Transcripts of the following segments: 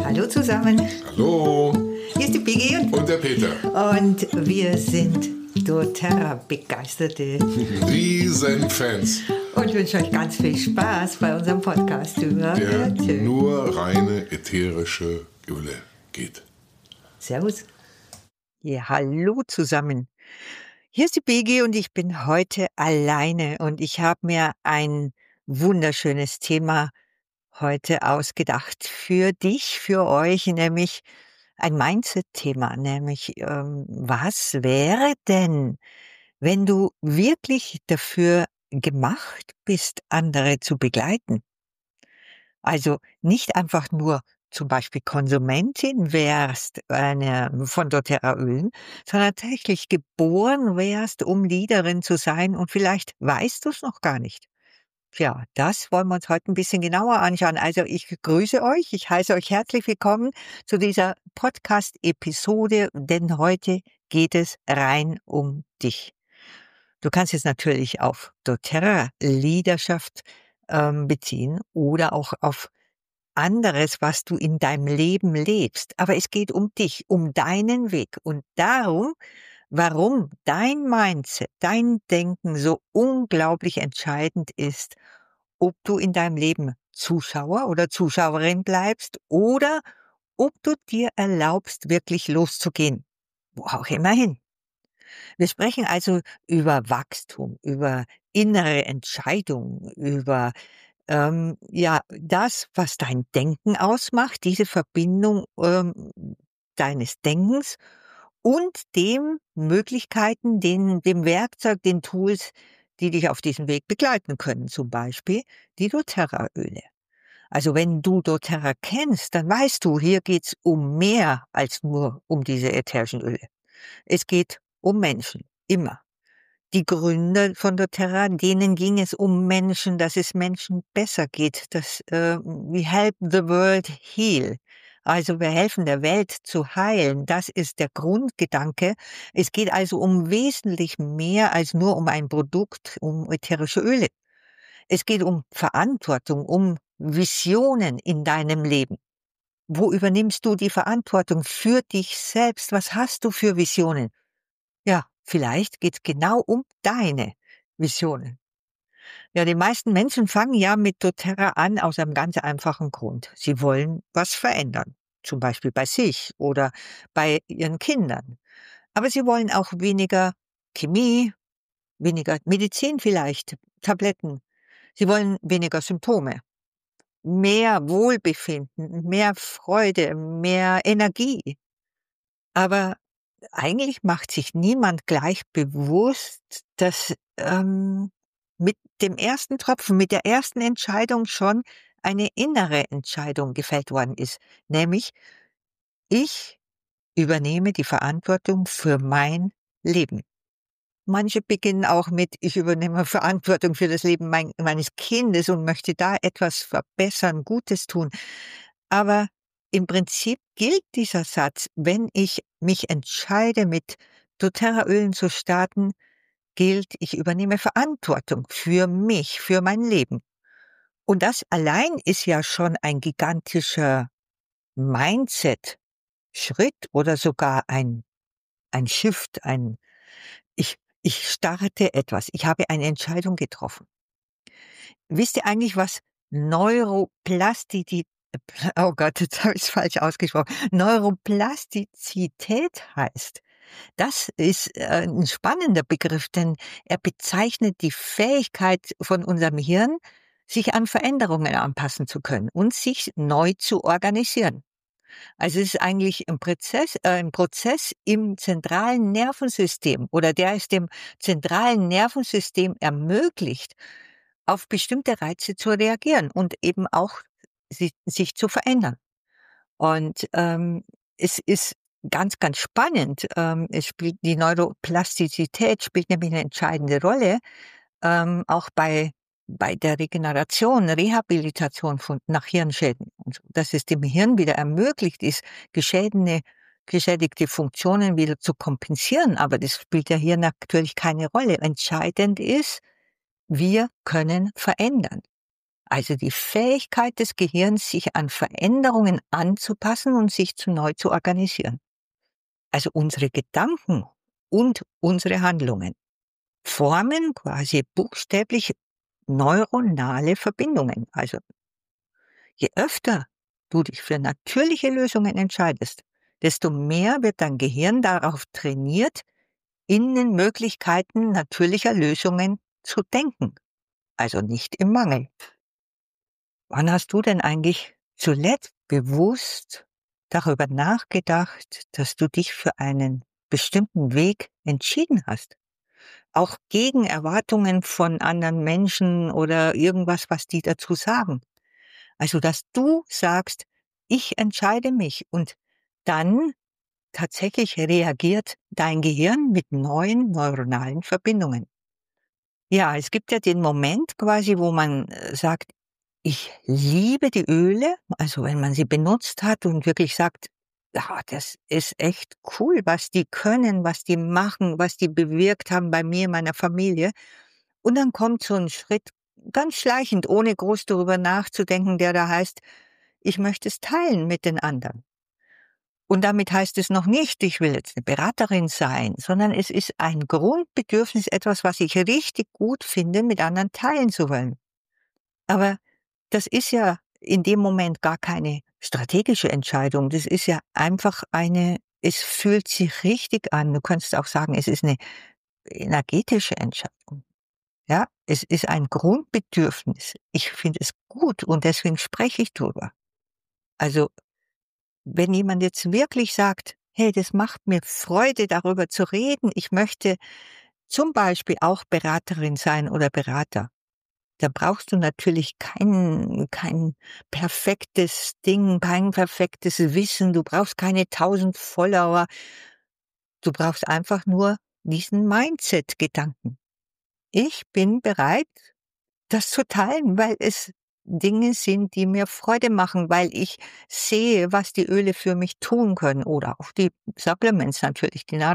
Hallo zusammen, Hallo hier ist die Piggy und der Peter. und wir sind doTERRA-begeisterte Riesenfans, und wünschen euch ganz viel Spaß bei unserem Podcast über der Öle. nur reine ätherische Öle geht. Servus. Ja, hallo zusammen. Hier ist die Piggy und ich bin heute alleine und ich habe mir ein wunderschönes Thema heute ausgedacht für dich, für euch, nämlich ein Mindset-Thema, nämlich was wäre denn, wenn du wirklich dafür gemacht bist, andere zu begleiten? Also nicht einfach nur zum Beispiel Konsumentin wärst von doTERRA Ölen, sondern tatsächlich geboren wärst, um Leaderin zu sein und vielleicht weißt du es noch gar nicht. Ja, das wollen wir uns heute ein bisschen genauer anschauen. Also ich grüße euch, ich heiße euch herzlich willkommen zu dieser Podcast-Episode, denn heute geht es rein um dich. Du kannst es natürlich auf doTERRA Leaderschaft beziehen oder auch auf anderes, was du in deinem Leben lebst. Aber es geht um dich, um deinen Weg und darum, warum dein Mindset, dein Denken so unglaublich entscheidend ist, ob du in deinem Leben Zuschauer oder Zuschauerin bleibst oder ob du dir erlaubst, wirklich loszugehen, wo auch immer hin. Wir sprechen also über Wachstum, über innere Entscheidungen, über das, was dein Denken ausmacht, diese Verbindung deines Denkens und dem Möglichkeiten, dem Werkzeug, den Tools, die dich auf diesem Weg begleiten können, zum Beispiel die doTERRA-Öle. Also wenn du doTERRA kennst, dann weißt du, hier geht's um mehr als nur um diese ätherischen Öle. Es geht um Menschen, immer. Die Gründer von doTERRA, denen ging es um Menschen, dass es Menschen besser geht, dass we help the world heal. Also wir helfen der Welt zu heilen. Das ist der Grundgedanke. Es geht also um wesentlich mehr als nur um ein Produkt, um ätherische Öle. Es geht um Verantwortung, um Visionen in deinem Leben. Wo übernimmst du die Verantwortung für dich selbst? Was hast du für Visionen? Ja, vielleicht geht's genau um deine Visionen. Ja, die meisten Menschen fangen ja mit doTERRA an aus einem ganz einfachen Grund. Sie wollen was verändern. Zum Beispiel bei sich oder bei ihren Kindern. Aber sie wollen auch weniger Chemie, weniger Medizin vielleicht, Tabletten. Sie wollen weniger Symptome, mehr Wohlbefinden, mehr Freude, mehr Energie. Aber eigentlich macht sich niemand gleich bewusst, dass mit dem ersten Tropfen, mit der ersten Entscheidung schon eine innere Entscheidung gefällt worden ist. Nämlich, ich übernehme die Verantwortung für mein Leben. Manche beginnen auch mit, ich übernehme Verantwortung für das Leben meines Kindes und möchte da etwas verbessern, Gutes tun. Aber im Prinzip gilt dieser Satz, wenn ich mich entscheide, mit doTERRA-Ölen zu starten, gilt, ich übernehme Verantwortung für mich, für mein Leben. Und das allein ist ja schon ein gigantischer Mindset-Schritt oder sogar ein Shift, ich starte etwas. Ich habe eine Entscheidung getroffen. Wisst ihr eigentlich, was Neuroplastizität, oh Gott, jetzt habe ich es falsch ausgesprochen, Neuroplastizität heißt? Das ist ein spannender Begriff, denn er bezeichnet die Fähigkeit von unserem Hirn, sich an Veränderungen anpassen zu können und sich neu zu organisieren. Also es ist eigentlich ein Prozess im zentralen Nervensystem oder der es dem zentralen Nervensystem ermöglicht, auf bestimmte Reize zu reagieren und eben auch sich zu verändern. Und es ist ganz, ganz spannend. Die Neuroplastizität spielt nämlich eine entscheidende Rolle, auch bei der Regeneration, Rehabilitation nach Hirnschäden. Und so, dass es dem Hirn wieder ermöglicht ist, geschädigte Funktionen wieder zu kompensieren. Aber das spielt ja hier natürlich keine Rolle. Entscheidend ist, wir können verändern. also die Fähigkeit des Gehirns, sich an Veränderungen anzupassen und sich neu zu organisieren. Also unsere Gedanken und unsere Handlungen formen quasi buchstäblich neuronale Verbindungen. Also je öfter du dich für natürliche Lösungen entscheidest, desto mehr wird dein Gehirn darauf trainiert, in den Möglichkeiten natürlicher Lösungen zu denken. Also nicht im Mangel. Wann hast du denn eigentlich zuletzt bewusst darüber nachgedacht, dass du dich für einen bestimmten Weg entschieden hast? Auch gegen Erwartungen von anderen Menschen oder irgendwas, was die dazu sagen. Also, dass du sagst, ich entscheide mich und dann tatsächlich reagiert dein Gehirn mit neuen neuronalen Verbindungen. Ja, es gibt ja den Moment quasi, wo man sagt, ich liebe die Öle, also wenn man sie benutzt hat und wirklich sagt, ja, das ist echt cool, was die können, was die machen, was die bewirkt haben bei mir, meiner Familie. Und dann kommt so ein Schritt ganz schleichend, ohne groß darüber nachzudenken, der da heißt, ich möchte es teilen mit den anderen. Und damit heißt es noch nicht, ich will jetzt eine Beraterin sein, sondern es ist ein Grundbedürfnis, etwas, was ich richtig gut finde, mit anderen teilen zu wollen. Aber das ist ja in dem Moment gar keine strategische Entscheidung. Das ist ja einfach es fühlt sich richtig an. Du könntest auch sagen, es ist eine energetische Entscheidung. Ja, es ist ein Grundbedürfnis. Ich finde es gut und deswegen spreche ich drüber. Also, wenn jemand jetzt wirklich sagt, hey, das macht mir Freude, darüber zu reden, ich möchte zum Beispiel auch Beraterin sein oder Berater, da brauchst du natürlich kein perfektes Ding, kein perfektes Wissen, du brauchst keine 1000 Follower, du brauchst einfach nur diesen Mindset-Gedanken. Ich bin bereit, das zu teilen, weil es Dinge sind, die mir Freude machen, weil ich sehe, was die Öle für mich tun können oder auch die Supplements natürlich, die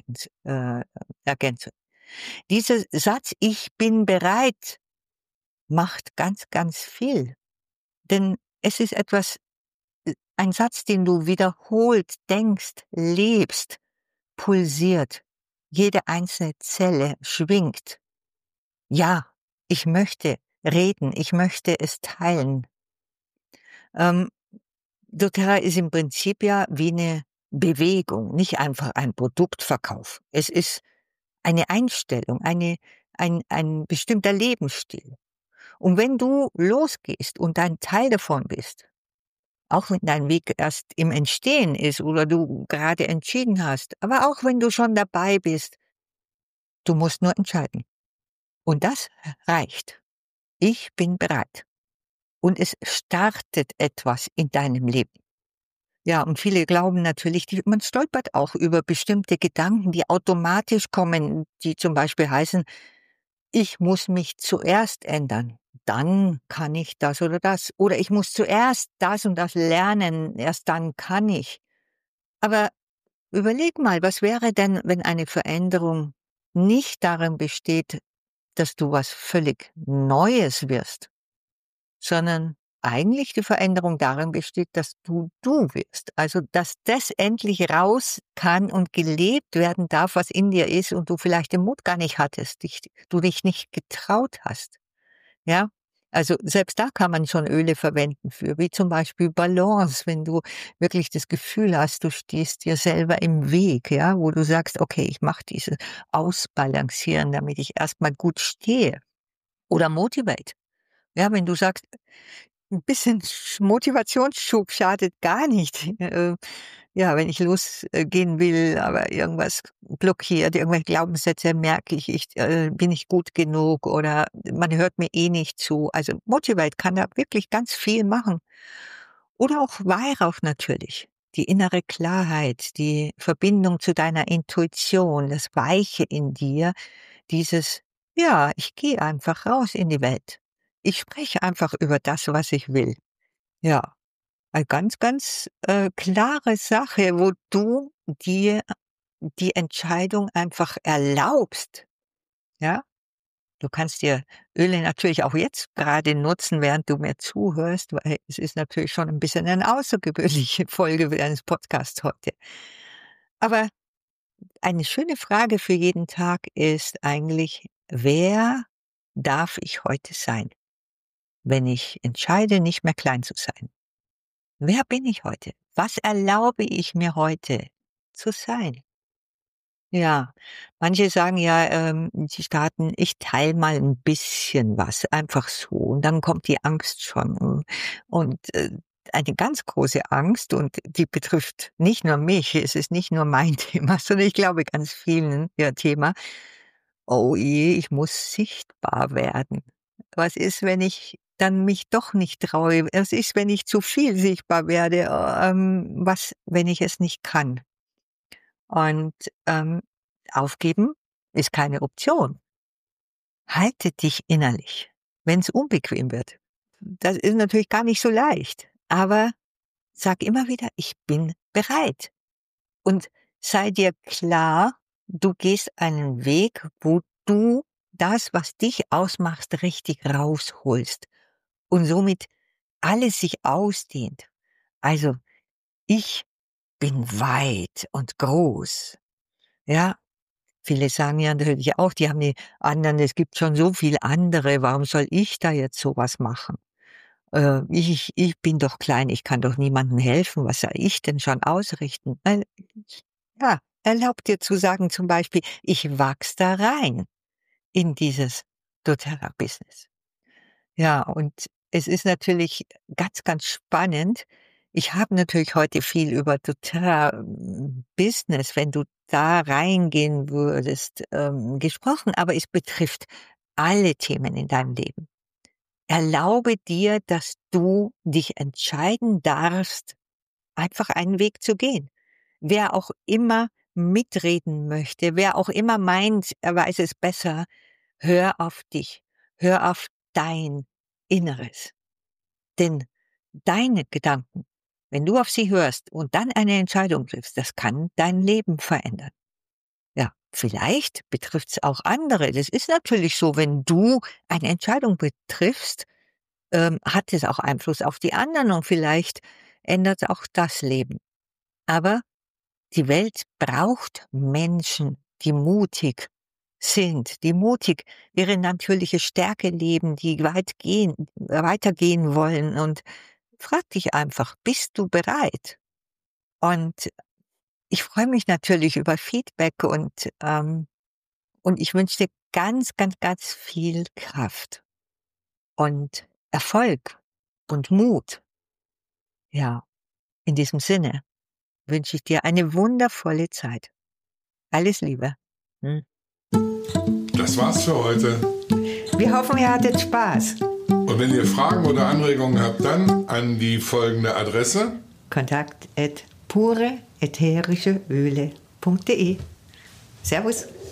Ergänzung. Dieser Satz, ich bin bereit, macht ganz, ganz viel. Denn es ist ein Satz, den du wiederholt denkst, lebst, pulsiert. Jede einzelne Zelle schwingt. Ja, ich möchte reden, ich möchte es teilen. doTERRA ist im Prinzip ja wie eine Bewegung, nicht einfach ein Produktverkauf. Es ist eine Einstellung, ein bestimmter Lebensstil. Und wenn du losgehst und ein Teil davon bist, auch wenn dein Weg erst im Entstehen ist oder du gerade entschieden hast, aber auch wenn du schon dabei bist, du musst nur entscheiden. Und das reicht. Ich bin bereit. Und es startet etwas in deinem Leben. Ja, und viele glauben natürlich, man stolpert auch über bestimmte Gedanken, die automatisch kommen, die zum Beispiel heißen, ich muss mich zuerst ändern, dann kann ich das oder das. Oder ich muss zuerst das und das lernen, erst dann kann ich. Aber überleg mal, was wäre denn, wenn eine Veränderung nicht darin besteht, dass du was völlig Neues wirst, sondern eigentlich die Veränderung darin besteht, dass du wirst. Also, dass das endlich raus kann und gelebt werden darf, was in dir ist und du vielleicht den Mut gar nicht hattest, du dich nicht getraut hast. Ja? Also, selbst da kann man schon Öle verwenden für, wie zum Beispiel Balance, wenn du wirklich das Gefühl hast, du stehst dir selber im Weg, ja, wo du sagst: „Okay, ich mache dieses Ausbalancieren, damit ich erst mal gut stehe." Oder Motivate. Ja, wenn du sagst: „'N bisschen Motivationsschub schadet gar nicht." Ja, wenn ich losgehen will, aber irgendwas blockiert, irgendwelche Glaubenssätze, merke ich bin nicht gut genug oder man hört mir eh nicht zu. Also, Motivate kann da wirklich ganz viel machen. Oder auch Weihrauch natürlich. Die innere Klarheit, die Verbindung zu deiner Intuition, das Weiche in dir, dieses: „Ja, ich gehe einfach raus in die Welt. Ich spreche einfach über das, was ich will." Ja. Eine ganz, ganz, klare Sache, wo du dir die Entscheidung einfach erlaubst, ja? Du kannst dir Öle natürlich auch jetzt gerade nutzen, während du mir zuhörst, weil es ist natürlich schon ein bisschen eine außergewöhnliche Folge eines Podcasts heute. Aber eine schöne Frage für jeden Tag ist eigentlich: Wer darf ich heute sein, wenn ich entscheide, nicht mehr klein zu sein? Wer bin ich heute? Was erlaube ich mir heute zu sein? Ja, manche sagen ja, sie starten: „Ich teile mal ein bisschen was, einfach so." Und dann kommt die Angst schon. Und eine ganz große Angst, und die betrifft nicht nur mich, es ist nicht nur mein Thema, sondern ich glaube ganz vielen ihr Thema: „Oh je, ich muss sichtbar werden. Was ist, wenn ich dann mich doch nicht traue? Was ist, wenn ich zu viel sichtbar werde? Was, wenn ich es nicht kann?" Und, aufgeben ist keine Option. Halte dich innerlich, wenn es unbequem wird. Das ist natürlich gar nicht so leicht, aber sag immer wieder: „Ich bin bereit." Und sei dir klar, du gehst einen Weg, wo du das, was dich ausmacht, richtig rausholst und somit alles sich ausdehnt. Also, ich bin weit und groß, ja? Viele sagen ja natürlich auch, die haben die anderen, es gibt schon so viel andere, warum soll ich da jetzt so was machen? Ich bin doch klein, ich kann doch niemandem helfen, was soll ich denn schon ausrichten? Ja, erlaub dir zu sagen zum Beispiel: „Ich wachse da rein in dieses doTERRA-Business." Ja, und es ist natürlich ganz, ganz spannend. Ich habe natürlich heute viel über doTERRA Business, wenn du da reingehen würdest, gesprochen, aber es betrifft alle Themen in deinem Leben. Erlaube dir, dass du dich entscheiden darfst, einfach einen Weg zu gehen. Wer auch immer mitreden möchte, wer auch immer meint, er weiß es besser, hör auf dich, hör auf dein Inneres. Denn deine Gedanken, wenn du auf sie hörst und dann eine Entscheidung triffst, das kann dein Leben verändern. Ja, vielleicht betrifft es auch andere. Das ist natürlich so, wenn du eine Entscheidung betriffst, hat es auch Einfluss auf die anderen und vielleicht ändert auch das Leben. Aber die Welt braucht Menschen, die mutig sind, die mutig ihre natürliche Stärke leben, die weitergehen wollen. Und frag dich einfach: Bist du bereit? Und ich freue mich natürlich über Feedback und ich wünsche dir ganz, ganz, ganz viel Kraft und Erfolg und Mut. Ja, in diesem Sinne wünsche ich dir eine wundervolle Zeit. Alles Liebe. Das war's für heute. Wir hoffen, ihr hattet Spaß. Und wenn ihr Fragen oder Anregungen habt, dann an die folgende Adresse: Kontakt@pureätherischeöle.de. Servus.